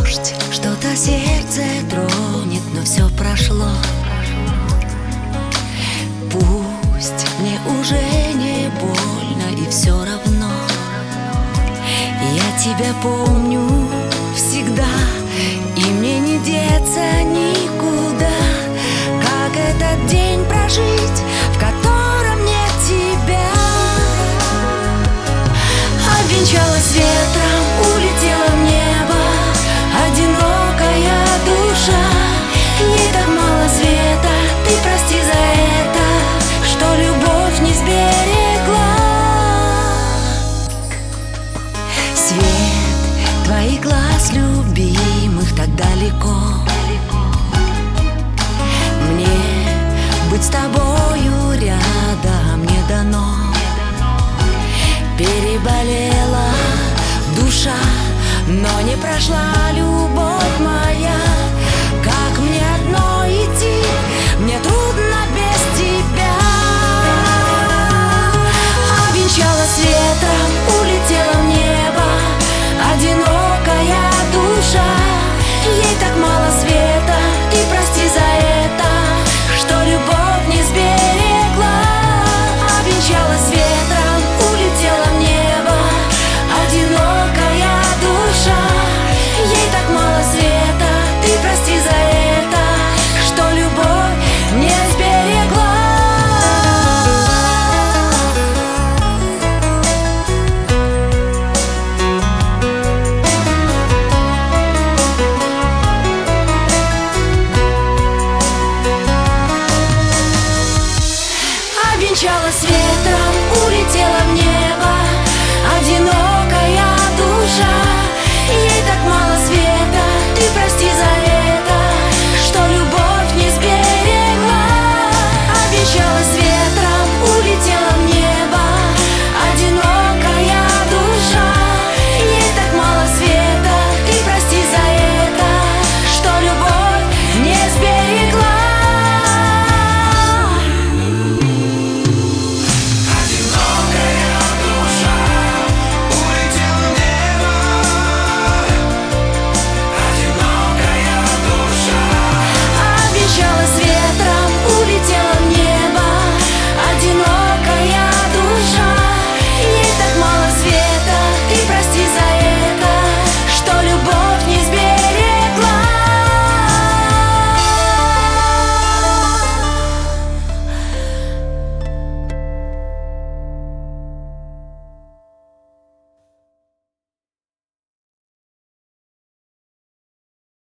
дождь что-то сердце тронет, но все прошло. Пусть мне уже не больно и все равно. Я тебя помню всегда, и мне не деться никуда. Как этот день прожить, в котором нет тебя? Обвенчалась ветром, улетела в небо одинокая душа. Ей так мало света, ты прости за это, что любовь не сберегла. Свет твоих глаз любимых так далеко. Мне быть с тобою рядом не дано. Переболела душа, но не прошла любовь моя.